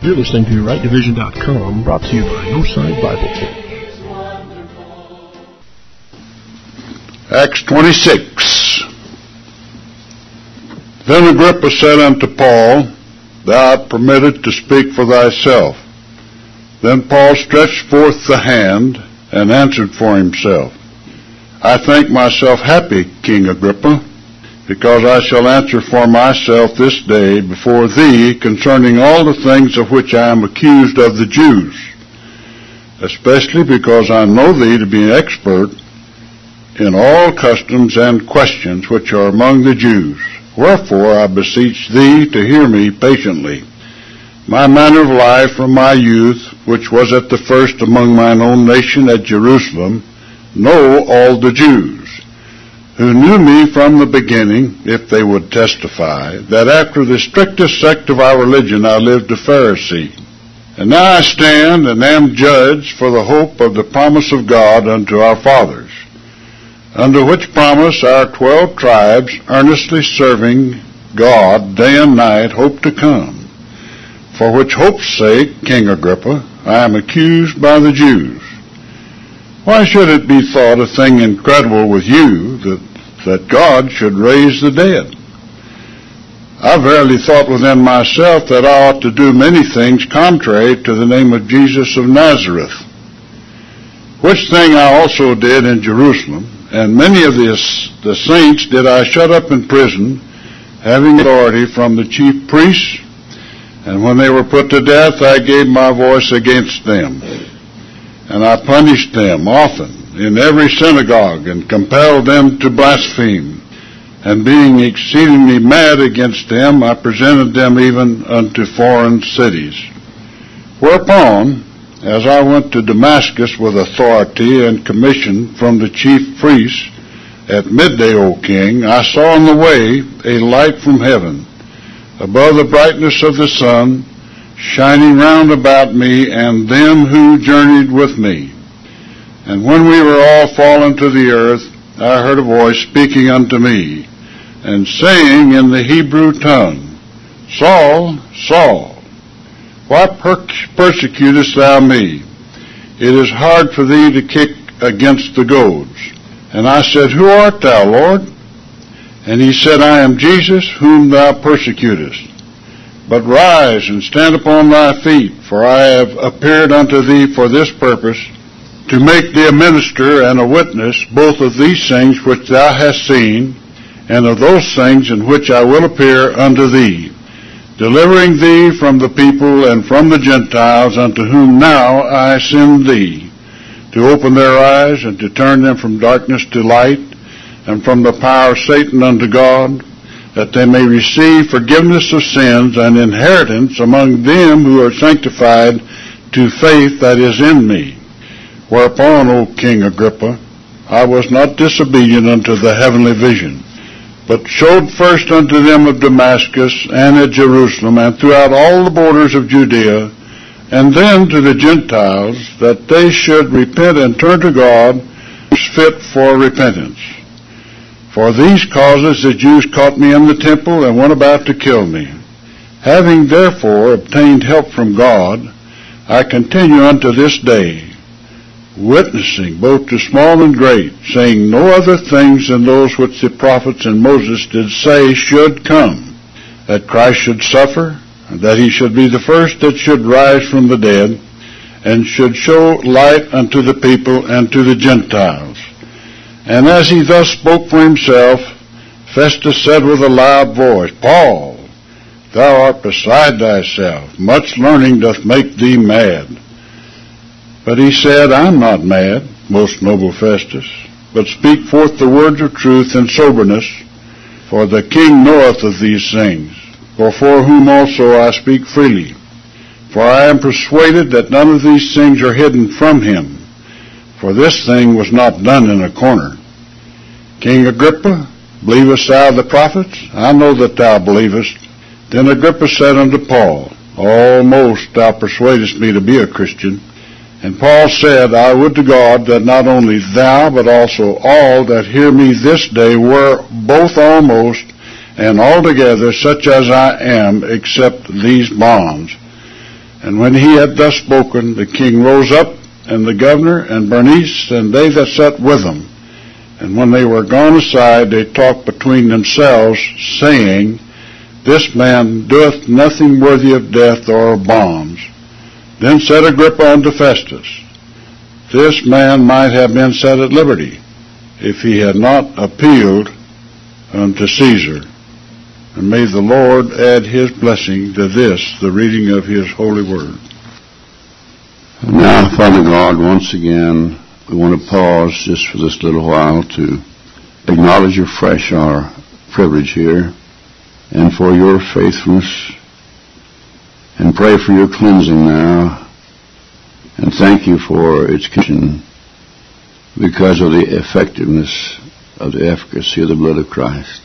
You're listening to RightDivision.com, brought to you by No Side Bible. Acts 26. Then Agrippa said unto Paul, Thou art permitted to speak for thyself. Then Paul stretched forth the hand and answered for himself. I think myself happy, King Agrippa, because I shall answer for myself this day before thee concerning all the things of which I am accused of the Jews, especially because I know thee to be an expert in all customs and questions which are among the Jews. Wherefore I beseech thee to hear me patiently. My manner of life from my youth, which was at the first among mine own nation at Jerusalem, know all the Jews, who knew me from the beginning, if they would testify, that after the strictest sect of our religion I lived a Pharisee. And now I stand and am judged for the hope of the promise of God unto our fathers, under which promise our 12 tribes, earnestly serving God day and night, hope to come. For which hope's sake, King Agrippa, I am accused by the Jews. Why should it be thought a thing incredible with you that God should raise the dead? I verily thought within myself that I ought to do many things contrary to the name of Jesus of Nazareth, which thing I also did in Jerusalem, and many of the saints did I shut up in prison, having authority from the chief priests, and when they were put to death I gave my voice against them. And I punished them often in every synagogue, and compelled them to blaspheme. And being exceedingly mad against them, I presented them even unto foreign cities. Whereupon, as I went to Damascus with authority and commission from the chief priests, at midday, O king, I saw on the way a light from heaven, above the brightness of the sun, shining round about me and them who journeyed with me. And when we were all fallen to the earth, I heard a voice speaking unto me, and saying in the Hebrew tongue, Saul, Saul, why persecutest thou me? It is hard for thee to kick against the goads. And I said, Who art thou, Lord? And he said, I am Jesus, whom thou persecutest. But rise and stand upon thy feet, for I have appeared unto thee for this purpose, to make thee a minister and a witness both of these things which thou hast seen, and of those things in which I will appear unto thee, delivering thee from the people and from the Gentiles, unto whom now I send thee, to open their eyes and to turn them from darkness to light, and from the power of Satan unto God, that they may receive forgiveness of sins and inheritance among them who are sanctified to faith that is in me. Whereupon, O King Agrippa, I was not disobedient unto the heavenly vision, but showed first unto them of Damascus and at Jerusalem and throughout all the borders of Judea, and then to the Gentiles, that they should repent and turn to God, who is fit for repentance. For these causes the Jews caught me in the temple and went about to kill me. Having therefore obtained help from God, I continue unto this day, witnessing both to small and great, saying no other things than those which the prophets and Moses did say should come, that Christ should suffer, and that he should be the first that should rise from the dead, and should show light unto the people and to the Gentiles. And as he thus spoke for himself, Festus said with a loud voice, Paul, thou art beside thyself. Much learning doth make thee mad. But he said, I am not mad, most noble Festus, but speak forth the words of truth in soberness, for the king knoweth of these things, for whom also I speak freely. For I am persuaded that none of these things are hidden from him, for this thing was not done in a corner. King Agrippa, believest thou the prophets? I know that thou believest. Then Agrippa said unto Paul, Almost thou persuadest me to be a Christian. And Paul said, I would to God that not only thou, but also all that hear me this day were both almost and altogether such as I am, except these bonds. And when he had thus spoken, the king rose up, and the governor, and Bernice, and they that sat with him. And when they were gone aside, they talked between themselves, saying, This man doeth nothing worthy of death or of bonds. Then said Agrippa unto Festus, This man might have been set at liberty, if he had not appealed unto Caesar. And may the Lord add his blessing to this, the reading of his holy word. Now, Father God, once again, we want to pause just for this little while to acknowledge afresh our privilege here and for your faithfulness, and pray for your cleansing now, and thank you for its condition because of the effectiveness of the efficacy of the blood of Christ.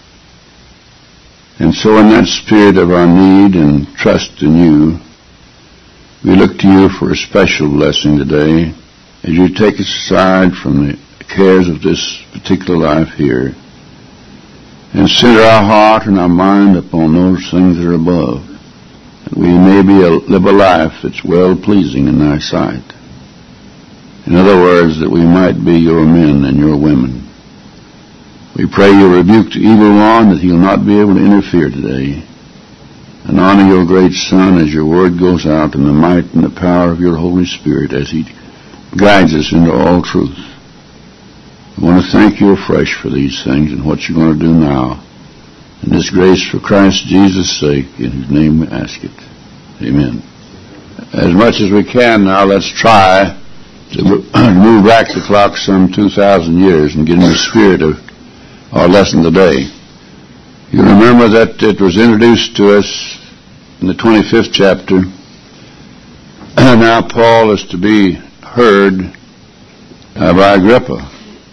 And so in that spirit of our need and trust in you, we look to you for a special blessing today as you take us aside from the cares of this particular life here and center our heart and our mind upon those things that are above, that we may live a life that's well-pleasing in thy sight. In other words, that we might be your men and your women. We pray you rebuke the evil one, that he'll not be able to interfere today, and honor your great Son as your word goes out in the might and the power of your Holy Spirit as he guides us into all truth. I want to thank you afresh for these things and what you're going to do now. In this grace for Christ Jesus' sake, in whose name we ask it. Amen. As much as we can now, let's try to move back the clock some 2,000 years and get in the spirit of our lesson today. You remember that it was introduced to us in the 25th chapter. Now Paul is to be heard by Agrippa.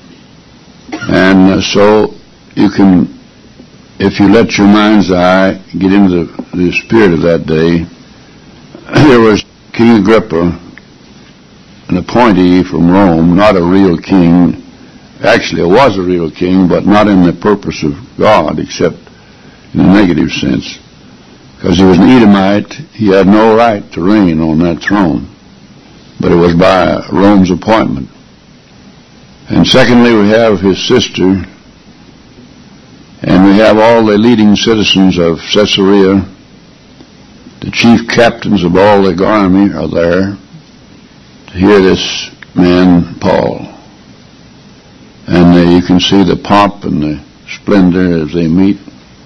And so you can, if you let your mind's eye get into the spirit of that day, there was King Agrippa, an appointee from Rome, not a real king. Actually, it was a real king, but not in the purpose of God, except in a negative sense. Because he was an Edomite, he had no right to reign on that throne. But it was by Rome's appointment. And secondly, we have his sister, and we have all the leading citizens of Caesarea. The chief captains of all the army are there to hear this man, Paul. And you can see the pomp and the splendor as they meet.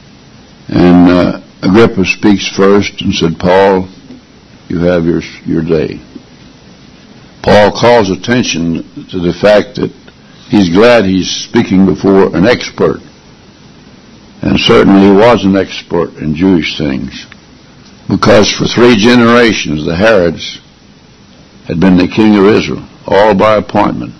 And Agrippa speaks first and said, Paul, you have your day. Paul calls attention to the fact that he's glad he's speaking before an expert. And certainly he was an expert in Jewish things. Because for 3 generations the Herods had been the king of Israel, all by appointment.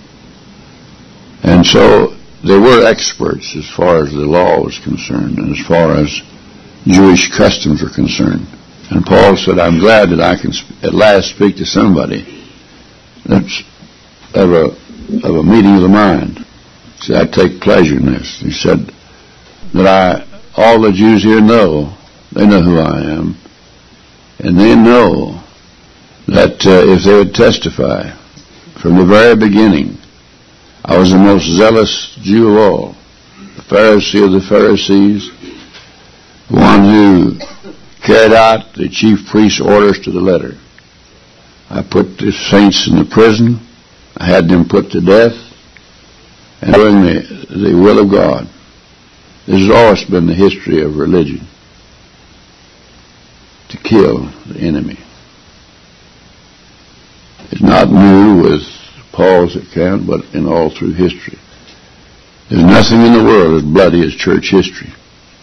And so they were experts as far as the law was concerned and as far as Jewish customs are concerned. And Paul said, I'm glad that I can at last speak to somebody that's of a meeting of the mind. He said, I take pleasure in this. He said that all the Jews here know, they know who I am, and they know that if they would testify from the very beginning, I was the most zealous Jew of all, the Pharisee of the Pharisees, the one who carried out the chief priest's orders to the letter. I put the saints in the prison. I had them put to death, and doing the will of God. This has always been the history of religion, to kill the enemy. It's not new with Paul's account, but in all through history. There's nothing in the world as bloody as church history.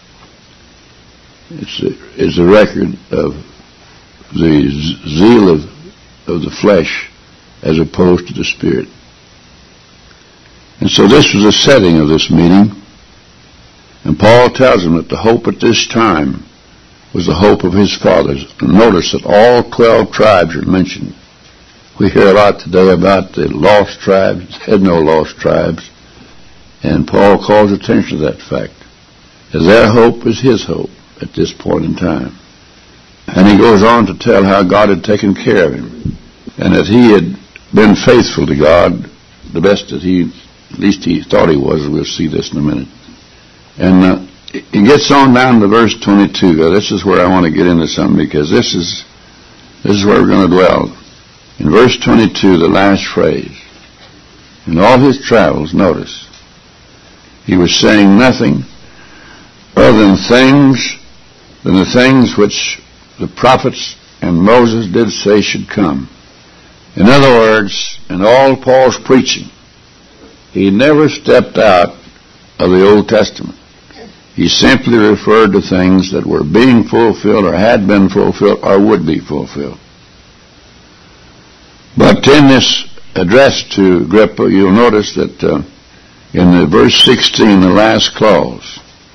It's a record of the zeal of the flesh as opposed to the spirit. And so this was the setting of this meeting. And Paul tells them that the hope at this time was the hope of his fathers. And notice that all 12 tribes are mentioned. We hear a lot today about the lost tribes. There had no lost tribes. And Paul calls attention to that fact. As their hope is his hope at this point in time. And he goes on to tell how God had taken care of him, and that he had been faithful to God, the best that at least he thought he was. We'll see this in a minute. And he gets on down to verse 22. This is where I want to get into something, because this is where we're going to dwell. In verse 22, the last phrase, in all his travels, notice, he was saying nothing other than the things which the prophets and Moses did say should come. In other words, in all Paul's preaching, he never stepped out of the Old Testament. He simply referred to things that were being fulfilled or had been fulfilled or would be fulfilled. But in this address to Agrippa, you'll notice that in the verse 16, the last clause,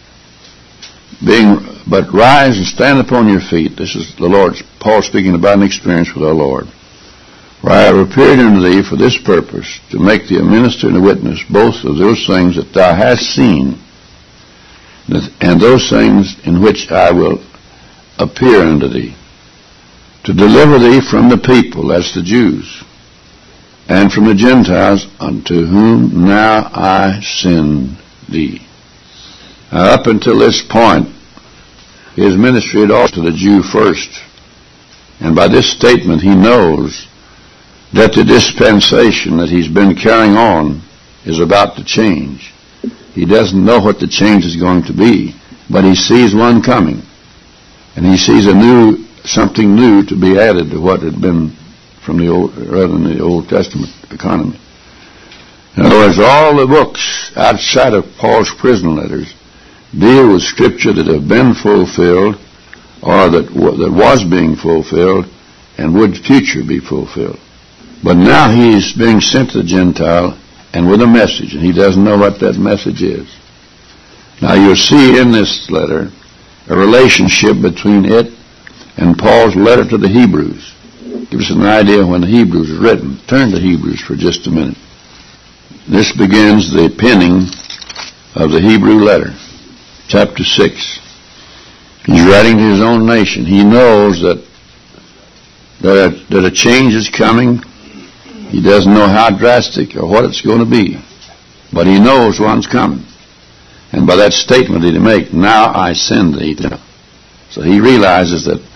but rise and stand upon your feet. This is the Lord, Paul speaking about an experience with our Lord. For I have appeared unto thee for this purpose, to make thee a minister and a witness both of those things that thou hast seen, and those things in which I will appear unto thee, to deliver thee from the people, that's the Jews, and from the Gentiles, unto whom now I send thee. Now, up until this point, his ministry had all to the Jew first. And by this statement, he knows that the dispensation that he's been carrying on is about to change. He doesn't know what the change is going to be, but he sees one coming. And he sees something new to be added to what had been from the Old Testament economy. In other words, all the books outside of Paul's prison letters deal with Scripture that have been fulfilled, or that was being fulfilled and would future be fulfilled. But now he's being sent to the Gentile and with a message, and he doesn't know what that message is. Now you'll see in this letter a relationship between it and Paul's letter to the Hebrews. Give us an idea when the Hebrews was written. Turn to Hebrews for just a minute. This begins the penning of the Hebrew letter. Chapter 6. He's writing to his own nation. He knows that a change is coming. He doesn't know how drastic or what it's going to be, but he knows one's coming. And by that statement that he makes, now I send thee. So he realizes that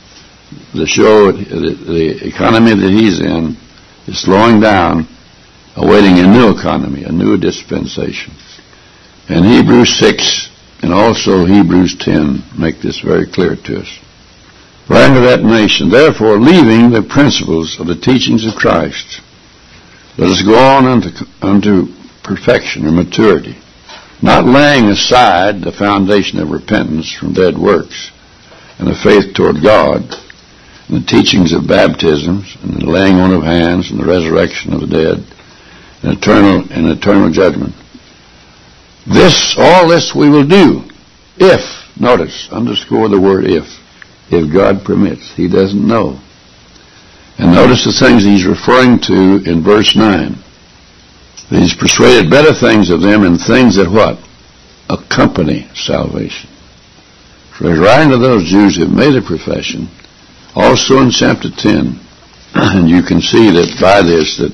the economy that he's in is slowing down, awaiting a new economy, a new dispensation. And Hebrews 6 and also Hebrews 10 make this very clear to us. Writing to that nation, therefore, leaving the principles of the teachings of Christ, let us go on unto perfection or maturity, not laying aside the foundation of repentance from dead works and the faith toward God, and the teachings of baptisms and the laying on of hands and the resurrection of the dead and eternal judgment. All this we will do if, notice, underscore the word if God permits. He doesn't know. And notice the things he's referring to in verse 9. He's persuaded better things of them and things that what? Accompany salvation. So he's writing to those Jews who have made a profession, also in chapter 10. And you can see that by this that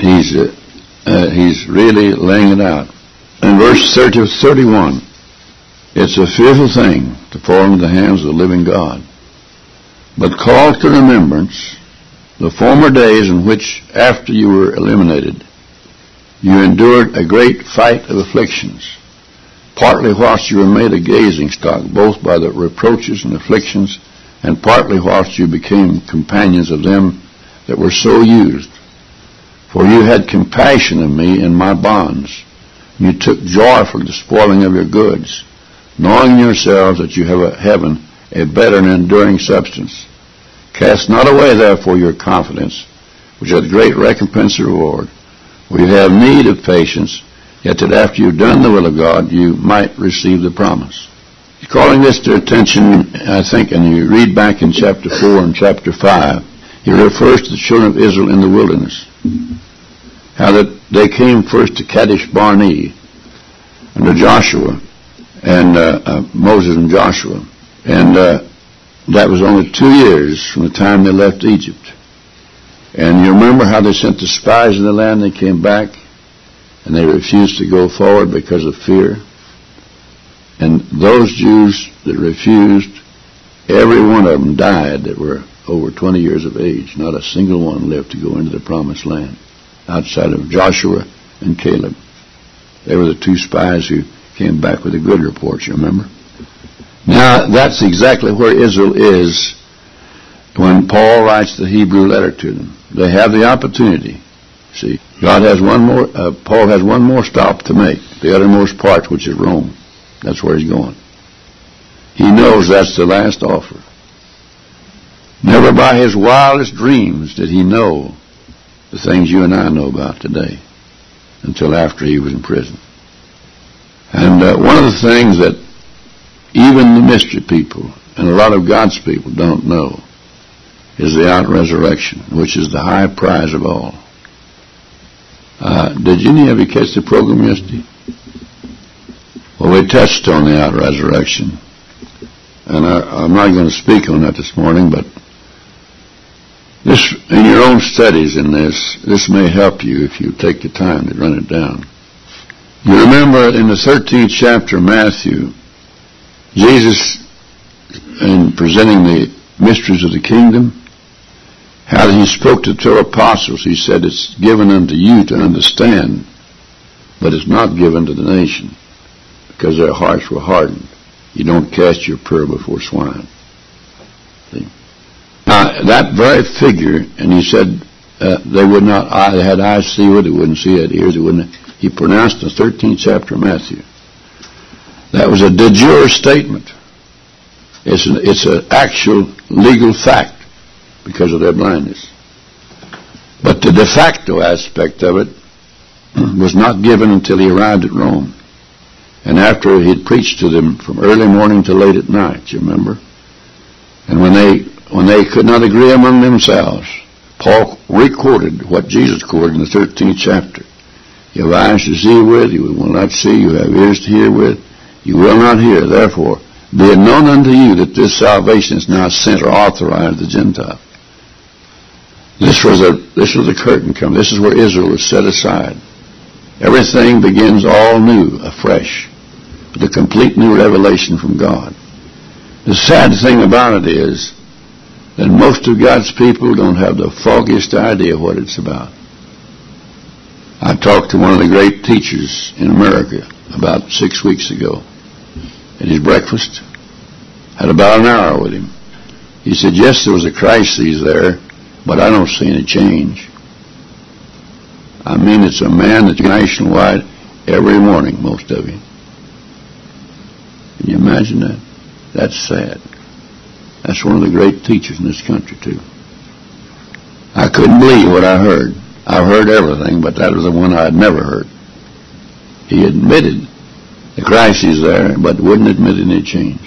he's really laying it out. In verse 31, it's a fearful thing to fall into the hands of the living God. But call to remembrance the former days in which, after you were eliminated, you endured a great fight of afflictions, partly whilst you were made a gazing stock, both by the reproaches and afflictions, and partly whilst you became companions of them that were so used. For you had compassion of me in my bonds. You took joy for the spoiling of your goods, knowing in yourselves that you have a better and enduring substance. Cast not away, therefore, your confidence, which hath great recompense of reward. For you have need of patience, yet that after you've done the will of God, you might receive the promise. He's calling this to attention, I think, and you read back in chapter 4 and chapter 5. He refers to the children of Israel in the wilderness. How that they came first to Kadesh Barnea under Joshua and Moses and Joshua. And that was only 2 years from the time they left Egypt. And you remember how they sent the spies in the land, they came back, and they refused to go forward because of fear. And those Jews that refused, every one of them died that were over 20 years of age. Not a single one lived to go into the promised land, outside of Joshua and Caleb. They were the 2 spies who came back with a good report, you remember? Now, that's exactly where Israel is when Paul writes the Hebrew letter to them. They have the opportunity. See, God has one more, Paul has one more stop to make, the uttermost part, which is Rome. That's where he's going. He knows that's the last offer. Never by his wildest dreams did he know the things you and I know about today until after he was in prison. And one of the things that even the mystery people and a lot of God's people don't know is the out-resurrection, which is the high prize of all. Did any of you catch the program yesterday? Well, we touched on the out-resurrection. And I'm not going to speak on that this morning, but this, in your own studies in this may help you if you take the time to run it down. You remember in the 13th chapter of Matthew, Jesus, in presenting the mysteries of the kingdom, how he spoke to 12 apostles. He said, it's given unto you to understand, but it's not given to the nation, because their hearts were hardened. You don't cast your pearl before swine. See? Now, that very figure, and he said they would not, they had eyes to see with, they wouldn't see, had ears, they wouldn't. He pronounced the 13th chapter of Matthew. That was a de jure statement. It's an actual legal fact because of their blindness. But the de facto aspect of it was not given until he arrived at Rome. And after he had preached to them from early morning to late at night, you remember? And when they could not agree among themselves, Paul recorded what Jesus quoted in the 13th chapter. You have eyes to see with, you will not see, you have ears to hear with, you will not hear. Therefore, be it known unto you that this salvation is now sent or authorized to the Gentile. This was the curtain come. This is where Israel was set aside. Everything begins all new, afresh, with a complete new revelation from God. The sad thing about it is that most of God's people don't have the foggiest idea what it's about. I talked to one of the great teachers in America about 6 weeks ago at his breakfast. Had about an hour with him. He said, yes, there was a crisis there, but I don't see any change. I mean, it's a man that's nationwide every morning, most of you. Can you imagine that? That's sad. That's one of the great teachers in this country, too. I couldn't believe what I heard. I've heard everything, but that was the one I had never heard. He admitted the crisis there, but wouldn't admit any change.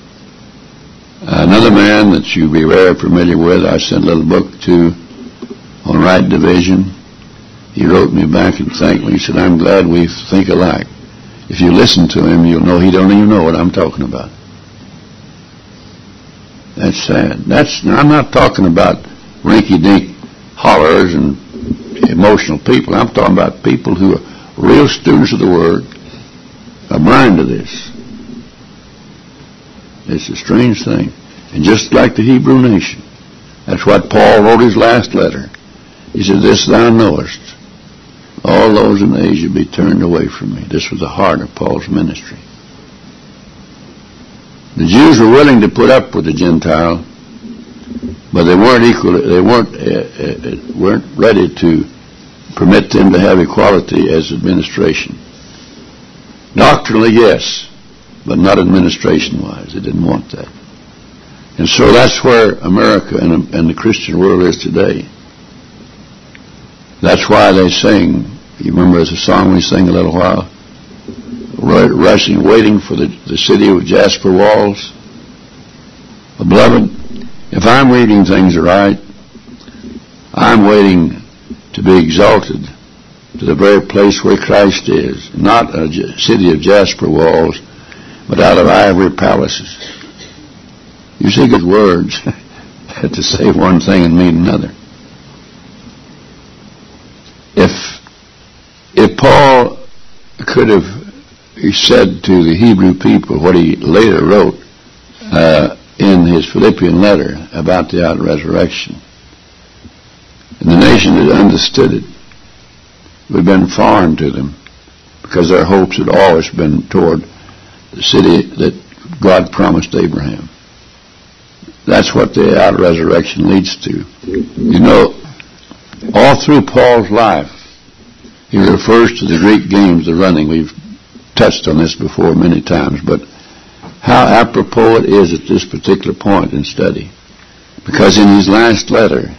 Another man that you'll be very familiar with, I sent a little book to on right division. He wrote me back and thanked me. He said, I'm glad we think alike. If you listen to him, you'll know he don't even know what I'm talking about. That's sad. I'm not talking about rinky-dink hollers and emotional people. I'm talking about people who are real students of the Word, are blind to this. It's a strange thing. And just like the Hebrew nation, that's what Paul wrote his last letter. He said, this thou knowest, all those in Asia be turned away from me. This was the heart of Paul's ministry. The Jews were willing to put up with the Gentile, but they weren't ready to permit them to have equality as administration. Doctrinally, yes, but not administration-wise. They didn't want that. And so that's where America and the Christian world is today. That's why they sing, you remember there's a song we sang a little while, rushing, waiting for the city of jasper walls. Beloved, if I'm reading things right, I'm waiting to be exalted to the very place where Christ is, not a city of jasper walls, but out of ivory palaces. You see, good words to say one thing and mean another. If Paul could have said to the Hebrew people what he later wrote in his Philippian letter about the out-resurrection, and the nation had understood it, it would have been foreign to them, because their hopes had always been toward the city that God promised Abraham. That's what the out-resurrection leads to. You know, all through Paul's life, he refers to the Greek games, the running. We've touched on this before many times, but how apropos it is at this particular point in study. Because in his last letter,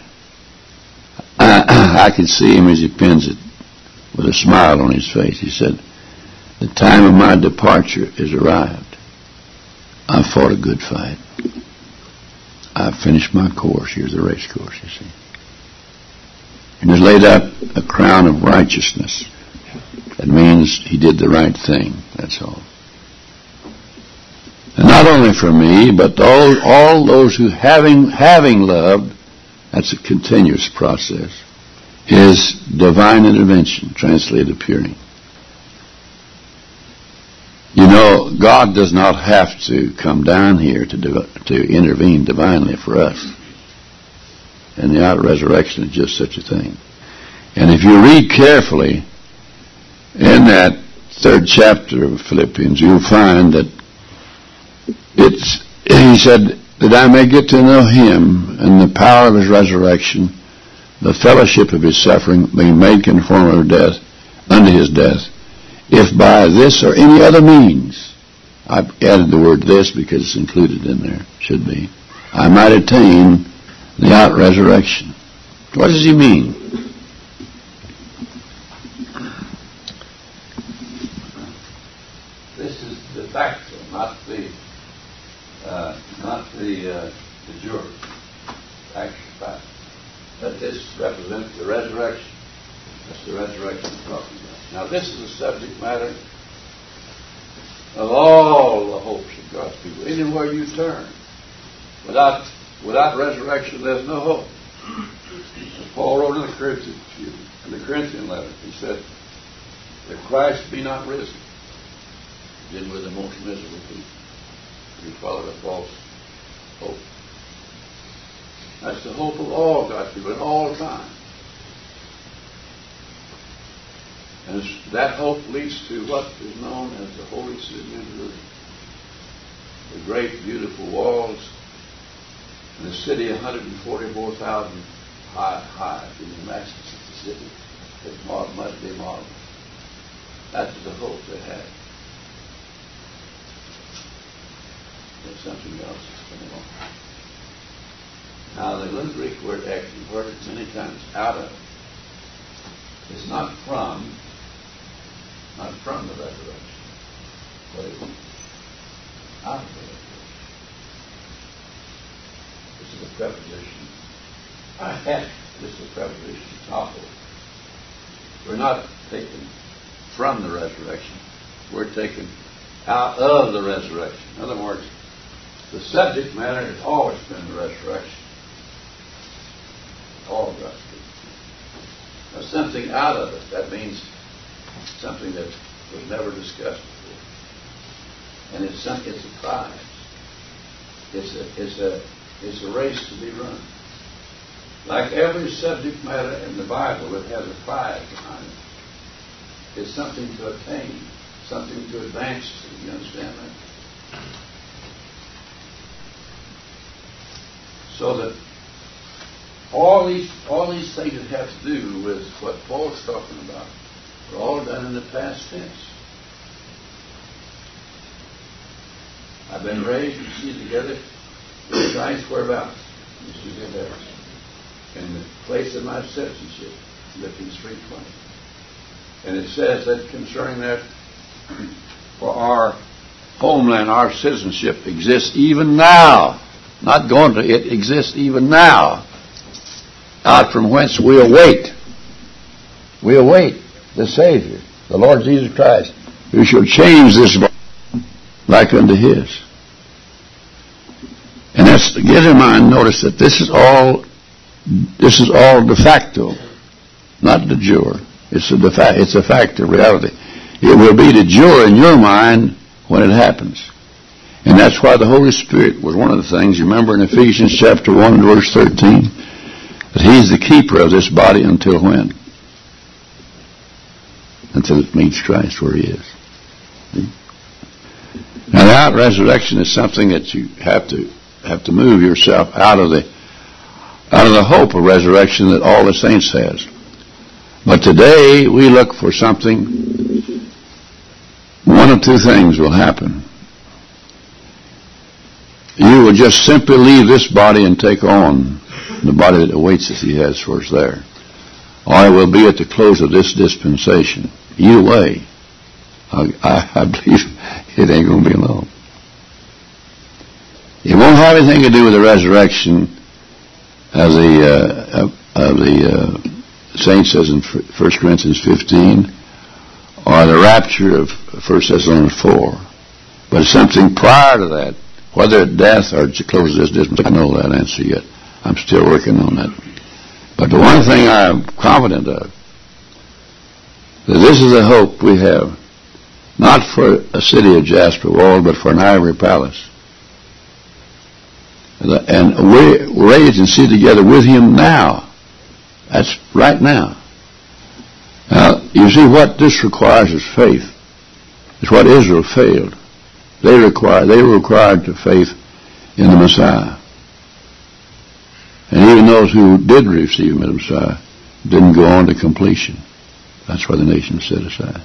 I can see him as he pens it with a smile on his face. He said, "The time of my departure is arrived. I've fought a good fight. I've finished my course." Here's the race course, you see. And has laid up a crown of righteousness. That means he did the right thing, that's all. And not only for me, but all those who having loved, that's a continuous process, is divine intervention, translated appearing. You know, God does not have to come down here to intervene divinely for us. And the out-resurrection is just such a thing. And if you read carefully in that 3rd chapter of Philippians, you'll find that he said, "that I may get to know him and the power of his resurrection, the fellowship of his suffering, being made conformed unto his death, if by this or any other means," I've added the word "this" because it's included in there, should be, "I might attain the out-resurrection." What does he mean? This is the factor, not the jury. Actual fact. But this represents the resurrection. That's the resurrection we're talking about. Now, this is the subject matter of all the hopes of God's people. Anywhere you turn, without resurrection, there's no hope. As Paul wrote in the Corinthian letter, he said, "If Christ be not risen, then we're the most miserable people. We follow a false hope." That's the hope of all God's people at all time. And that hope leads to what is known as the Holy City of Jerusalem. The great, beautiful walls, and a city 144,000 high. In the magnificent city, it's must be marvelous. That's the hope they had. There's something else that's going on. Now, the little Greek word actually, you've heard it many times, out of, is not from the resurrection, but it's out of the resurrection. This is a preposition. This is a preposition, topple. We're not taken from the resurrection. We're taken out of the resurrection. In other words, the subject matter has always been the resurrection. All of us. Now, something out of it, that means something that was never discussed before. And it's a prize. It's a race to be run. Like every subject matter in the Bible, it has a prize behind it. It's something to attain, something to advance to. You understand that? So that all these things that have to do with what Paul's talking about are all done in the past tense. I've been raised, you see, together with Christ whereabouts? In the place of my citizenship, Philippians 3:20. And it says that concerning that, for our homeland, our citizenship exists even now. Not going to, it exists even now. Out from whence we await. We await the Savior, the Lord Jesus Christ, who shall change this body like unto his. And that's, get in mind, notice that this is all de facto, not de jure. It's a fact of reality. It will be de jure in your mind when it happens. And that's why the Holy Spirit was one of the things, you remember in Ephesians chapter 1, verse 13, that He's the keeper of this body until when? Until it meets Christ where He is. Now, that resurrection is something that you have to move yourself out of the hope of resurrection that all the saints has. But today we look for something. One of two things will happen. You will just simply leave this body and take on the body that awaits us He has for us there. Or it will be at the close of this dispensation. Either way, I believe it ain't going to be long. It won't have anything to do with the resurrection of the saints, says in 1 Corinthians 15, or the rapture of 1 Thessalonians 4. But it's something prior to that, whether it's death or to close this dispensation. I don't know that answer yet. I'm still working on that. But the one thing I'm confident of, that this is a hope we have, not for a city of jasper wall, but for an ivory palace. And we're raised and seated together with Him now. That's right now. Now, you see, what this requires is faith. It's what Israel failed. They were required to faith in the Messiah. And even those who did receive the Messiah didn't go on to completion. That's why the nation was set aside.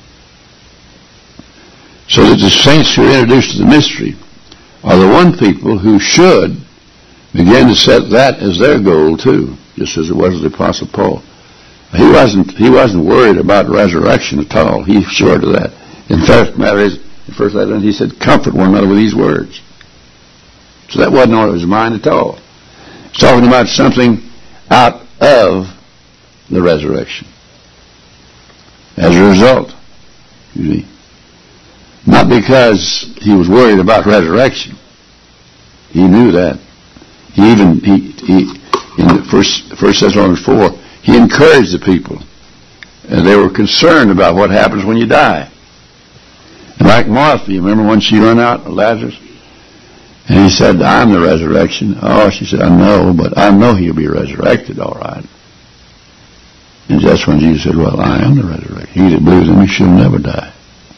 So that the saints who are introduced to the mystery are the one people who should begin to set that as their goal too, just as it was with the Apostle Paul. He wasn't worried about resurrection at all. He's sure of that. In fact, matter is, in 1 Thessalonians, he said, comfort one another with these words. So that wasn't on his mind at all. He's talking about something out of the resurrection. As a result, you see, not because he was worried about resurrection. He knew that. He in the 1 Thessalonians 4, he encouraged the people. And they were concerned about what happens when you die. And like Martha, you remember when she ran out of Lazarus? And he said, I'm the resurrection. Oh, she said, I know, but I know he'll be resurrected, all right. And that's when Jesus said, well, I am the resurrection. He that believes in me shall never die.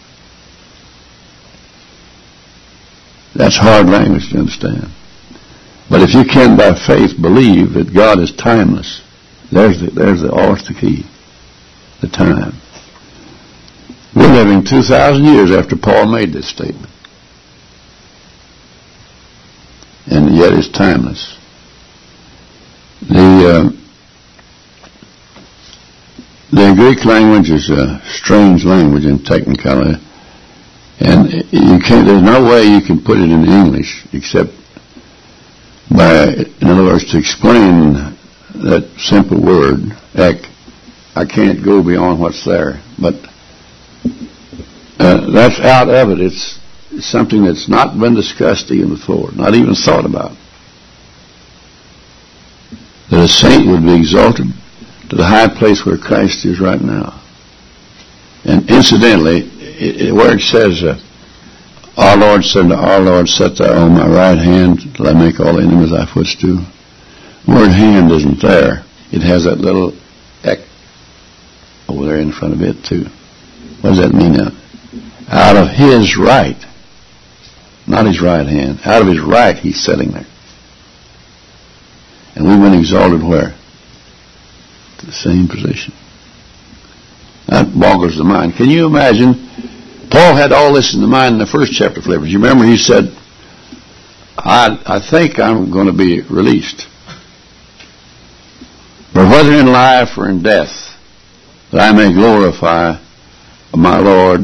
That's hard language to understand. But if you can, by faith, believe that God is timeless, there's the key, the time. We're living 2,000 years after Paul made this statement. And yet it's timeless. The Greek language is a strange language in technicality. And there's no way you can put it in English except by, in other words, to explain that simple word, ek. I can't go beyond what's there. But that's out of it. It's something that's not been discussed even before, not even thought about. That a saint would be exalted to the high place where Christ is right now. And incidentally, where it says, our Lord said to our Lord, set thou on my right hand till I make all enemies thy footstool. The word hand isn't there. It has that little ek over there in front of it too. What does that mean now? Out of his right, not his right hand, out of his right he's sitting there. And we've been exalted where? To the same position. That boggles the mind. Can you imagine? Paul had all this in the mind in the first chapter of Philippians. You remember he said, I think I'm going to be released. But whether in life or in death, that I may glorify my Lord,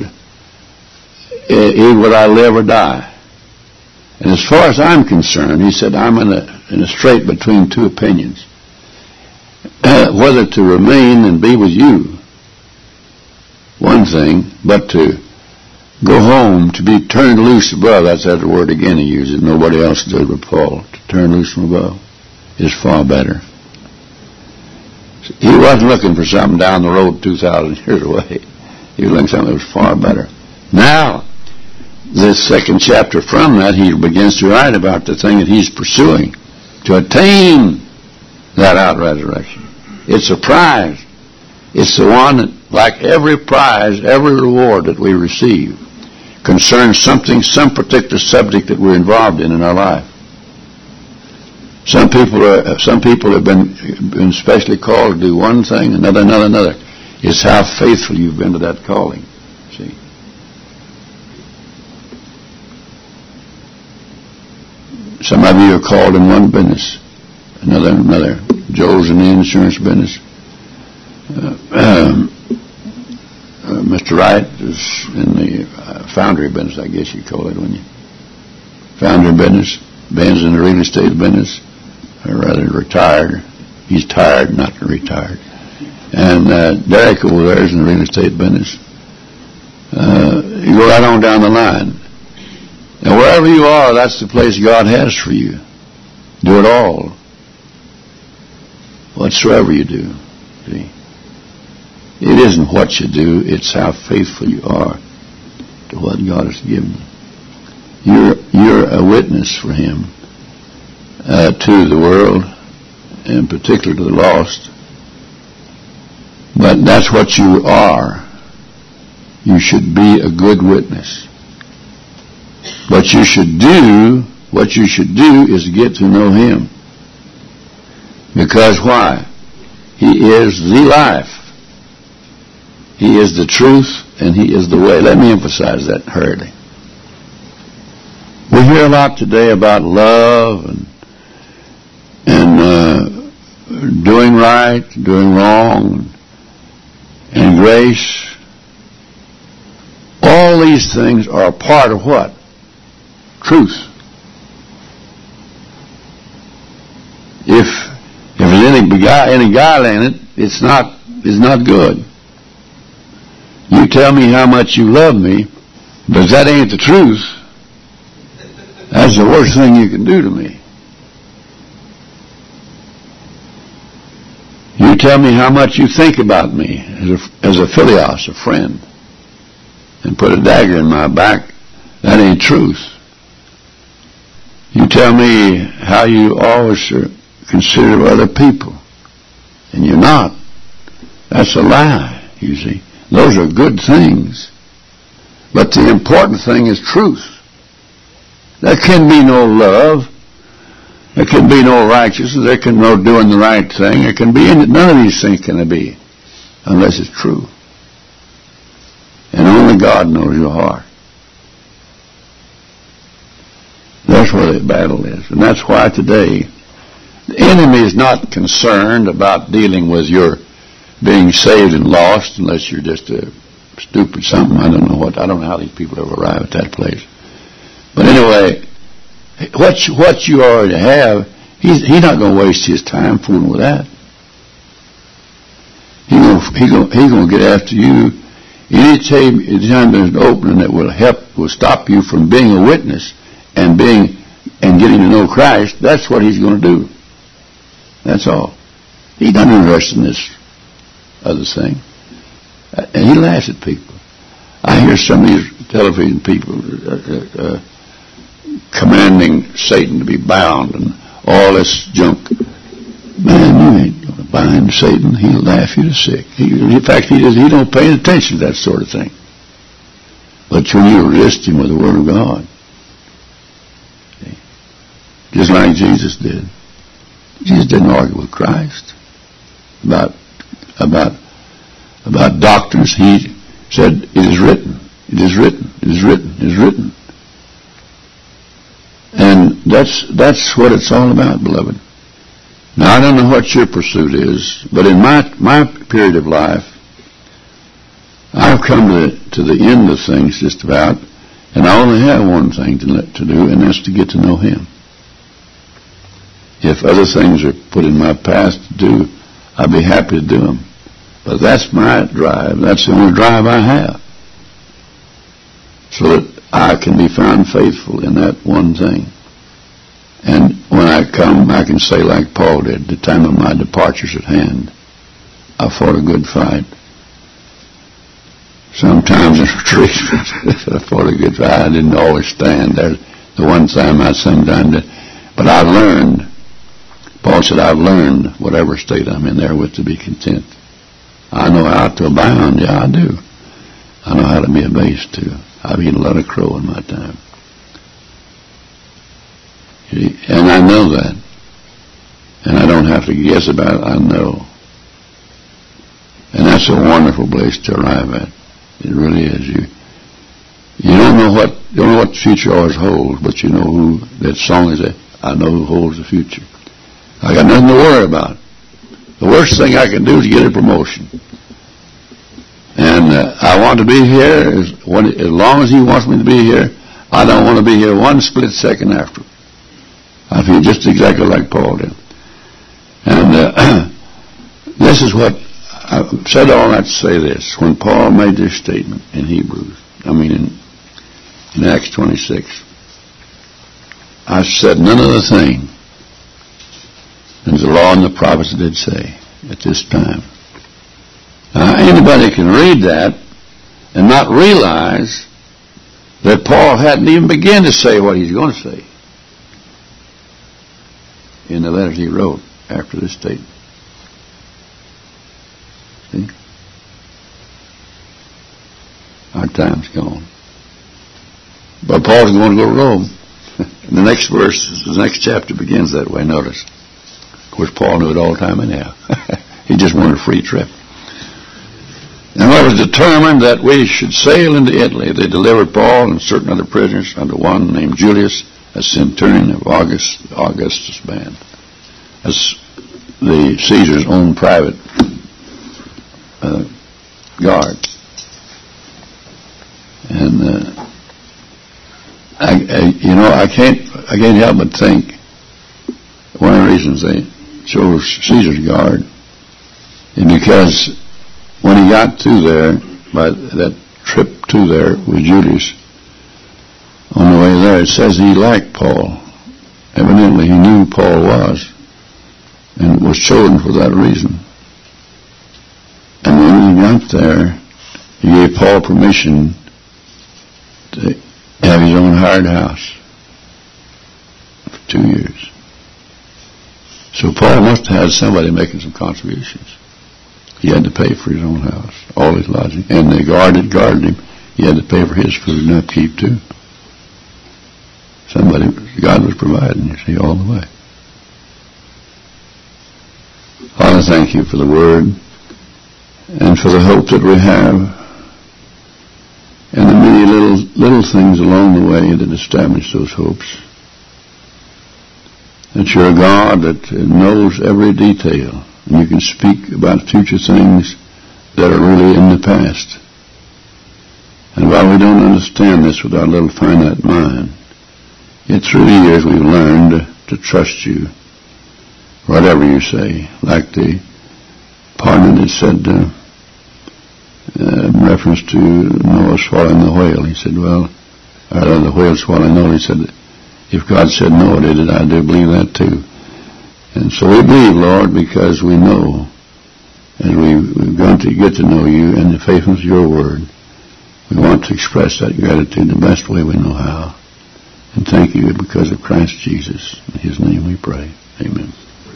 would I live or die. And as far as I'm concerned, he said, I'm in a strait between two opinions. Whether to remain and be with you, one thing, but to go home, to be turned loose above, that's that word again he uses, nobody else does but Paul, to turned loose from above is far better. He wasn't looking for something down the road 2,000 years away. He was looking for something that was far better. Now, this second chapter from that, he begins to write about the thing that he's pursuing to attain that out resurrection. It's a prize. It's the one that, like every prize, every reward that we receive, concerns some particular subject that we're involved in our life. Some people have been specially called to do one thing, another. It's how faithful you've been to that calling. See. Some of you are called in one business, another. Joel's in the insurance business. Mr. Wright is in the foundry business, I guess you call it, wouldn't you? Foundry business. Ben's in the real estate business, or rather retired. He's tired, not retired. And Derek over there is in the real estate business. You go right on down the line. And wherever you are, that's the place God has for you. Do it all. Whatsoever you do. See? It isn't what you do, it's how faithful you are to what God has given you. You're a witness for Him to the world, and particularly to the lost. But that's what you are. You should be a good witness. What you should do is get to know Him. Because why? He is the life. He is the truth, and He is the way. Let me emphasize that hurriedly. We hear a lot today about love and doing right, doing wrong, and grace. All these things are a part of what? Truth. If there's any guile in it, it's not good. You tell me how much you love me, but that ain't the truth. That's the worst thing you can do to me. You tell me how much you think about me as a philios, a friend, and put a dagger in my back. That ain't truth. You tell me how you always are considerate of other people, and you're not. That's a lie, you see. Those are good things. But the important thing is truth. There can be no love. There can be no righteousness. There can be no doing the right thing. There can be none of these things can there be unless it's true. And only God knows your heart. That's where the battle is. And that's why today the enemy is not concerned about dealing with your being saved and lost unless you're just a stupid something. I don't know how these people ever arrive at that place. But anyway, what you already have, he's not going to waste his time fooling with that. He's going to get after you. Anytime there's an opening that will stop you from being a witness and getting to know Christ, that's what he's going to do. That's all. He's not interested in this other thing. And he laughs at people. I hear some of these television people commanding Satan to be bound and all this junk. Man, you ain't going to bind Satan. He'll laugh you to sick. In fact, he don't pay attention to that sort of thing. But when you resist him with the Word of God, just like Jesus did. Jesus didn't argue with Christ about doctrines. He said, "It is written. It is written. It is written. It is written." And that's what it's all about, beloved. Now, I don't know what your pursuit is, but in my period of life, I've come to the end of things just about, and I only have one thing to do, and that's to get to know Him. If other things are put in my path to do, I'll be happy to do them. But that's my drive. That's the only drive I have. So that I can be found faithful in that one thing. And when I I can say like Paul did, the time of my departure's at hand. I fought a good fight. Sometimes in retreat, I fought a good fight. I didn't always stand there. The one time I sometimes did. But I learned, Paul said, I've learned whatever state I'm in there with to be content. I know how to abound. Yeah, I do. I know how to be abased too. I've eaten a lot of crow in my time. And I know that. And I don't have to guess about it. I know. And that's a wonderful place to arrive at. It really is. You don't know what the future always holds, but you know who that song is. I know who holds the future. I got nothing to worry about. The worst thing I can do is get a promotion. And I want to be here as long as he wants me to be here. I don't want to be here one split second after. I feel just exactly like Paul did. And this is what I said all that to say this. When Paul made this statement in in Acts 26, I said none other thing than the law and the prophets did say at this time. Now, anybody can read that and not realize that Paul hadn't even begun to say what he's going to say in the letters he wrote after this statement. See? Our time's gone. But Paul's going to go to Rome. The next verse, the next chapter begins that way, notice. Of course, Paul knew it all the time anyhow. He just wanted a free trip. And it was determined that we should sail into Italy. They delivered Paul and certain other prisoners under one named Julius, a centurion of Augustus' band. That's the Caesar's own private guard. And I can't help but think one of the reasons they chose Caesar's guard is because when he got to there, by that trip to there with Julius, on the way there, it says he liked Paul. Evidently he knew who Paul was and was chosen for that reason. And when he got there, he gave Paul permission to have his own hired house for 2 years. So Paul must have had somebody making some contributions. He had to pay for his own house, all his lodging. And they guarded him. He had to pay for his food and upkeep too. God was providing, you see, all the way. Father, thank you for the word and for the hope that we have and the many little things along the way that establish those hopes. That you're a God that knows every detail. And you can speak about future things that are really in the past. And while we don't understand this with our little finite mind, yet through the years we've learned to trust you, whatever you say. Like the partner that said, in reference to Noah swallowing the whale, he said, the whale swallowing Noah, he said, if God said Noah did it, I do believe that too. And so we believe, Lord, because we know, as we've gone to get to know you and the faithfulness of your word, we want to express that gratitude the best way we know how. And thank you because of Christ Jesus. In his name we pray. Amen.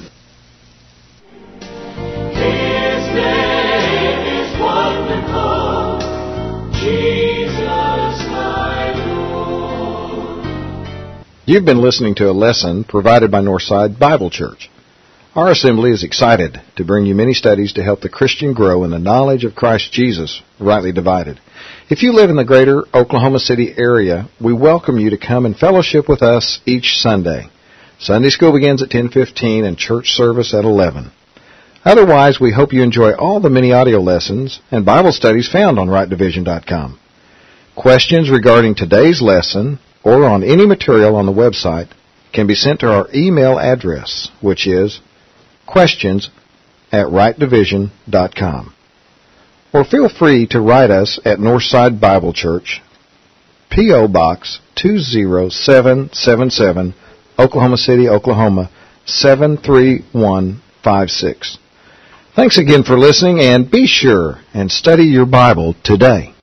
His name is wonderful, Jesus my Lord. You've been listening to a lesson provided by Northside Bible Church. Our assembly is excited to bring you many studies to help the Christian grow in the knowledge of Christ Jesus, rightly divided. If you live in the greater Oklahoma City area, we welcome you to come and fellowship with us each Sunday. Sunday school begins at 10:15 and church service at 11. Otherwise, we hope you enjoy all the many audio lessons and Bible studies found on rightdivision.com. Questions regarding today's lesson or on any material on the website can be sent to our email address, which is questions@rightdivision.com. Or feel free to write us at Northside Bible Church, P.O. Box 20777, Oklahoma City, Oklahoma, 73156. Thanks again for listening, and be sure and study your Bible today.